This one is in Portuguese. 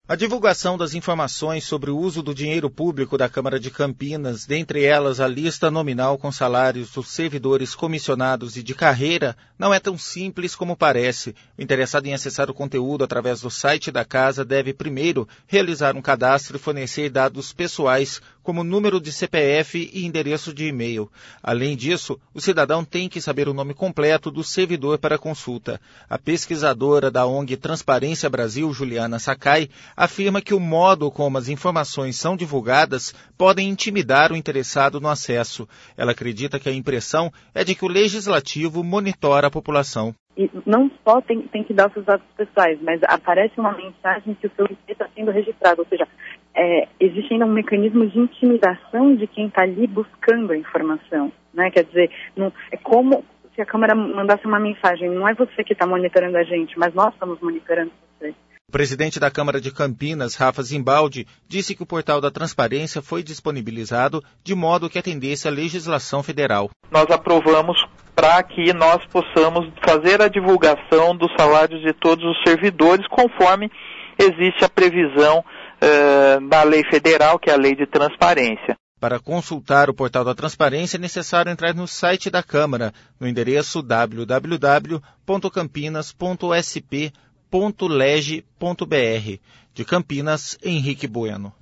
A divulgação das informações sobre o uso do dinheiro público da Câmara de Campinas, dentre elas a lista nominal com salários dos servidores comissionados e de carreira, não é tão simples como parece. O interessado em acessar o conteúdo através do site da Casa deve primeiro realizar um cadastro e fornecer dados pessoais, como número de CPF e endereço de e-mail. Além disso, o cidadão tem que saber o nome completo do servidor para consulta. A pesquisadora da ONG Transparência Brasil, Juliana Sakai, afirma que o modo como as informações são divulgadas podem intimidar o interessado no acesso. Ela acredita que a impressão é de que o legislativo monitora a população. E não só tem que dar os seus dados pessoais, mas aparece uma mensagem que o seu IP está sendo registrado, ou seja, existe ainda um mecanismo de intimidação de quem está ali buscando a informação, né? Quer dizer, não, é como se a Câmara mandasse uma mensagem, não é você que está monitorando a gente, mas nós estamos monitorando você. O presidente da Câmara de Campinas, Rafa Zimbaldi, disse que o portal da Transparência foi disponibilizado de modo que atendesse à legislação federal. Nós aprovamos para que nós possamos fazer a divulgação dos salários de todos os servidores, conforme existe a previsão da lei federal, que é a Lei de Transparência. Para consultar o portal da Transparência, é necessário entrar no site da Câmara, no endereço www.campinas.sp.leg.br. De Campinas, Henrique Bueno.